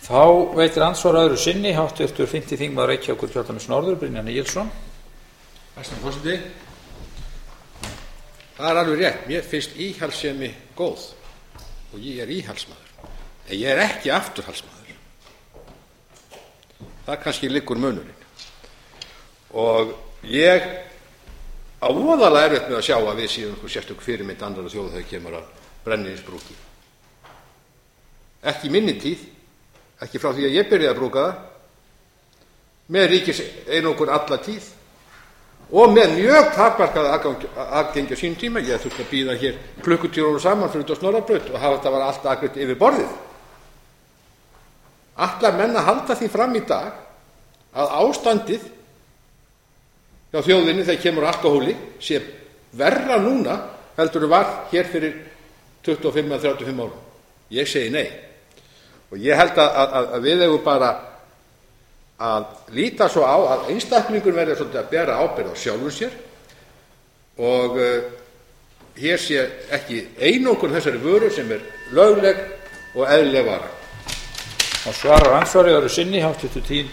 Þá veitir andsvar öðru sinni háttvirtur 5. þingmaður Reykjavíkurkjördæmis norður Brynjar Níelsson. Hæstvirtur forseti, það er alveg rétt, mér finnst íhaldssemi góð og ég er íhaldsmaður, en ég er ekki afturhaldsmaður. Það kannski liggur munurinn. Og ég á voðalega erfitt með að sjá að við séum einhver sérstök fyrirmynd annarra þjóða þegar kemur að brennivínsbrúki. Ekki í minni tíð, ekki frá því að ég byrjaði að brúka það, með ríkiseinokun alla tíð og með mjög takmarkaða aðgengi á sínum tíma. Ég þurfti að bíða hér klukkutíma saman fyrir út á Snorrabraut og hafa þetta var allt afgreitt yfir borðið. Ætlar menn að halda því fram í dag að ástandið hjá þjóðinni þegar kemur alkóhóli sé verra núna heldur en var hér fyrir 25 eða 35 árum? Ég segi nei. Og ég held að við eigum bara að líta svo á að einstaklingur verður svolítið að bera ábyrgð á sjálfum sér og hér sé ekki einokun þessari vöru sem er lögleg og eðlileg vara. Og svarar andsvari öðru sinni háttvirtur 10.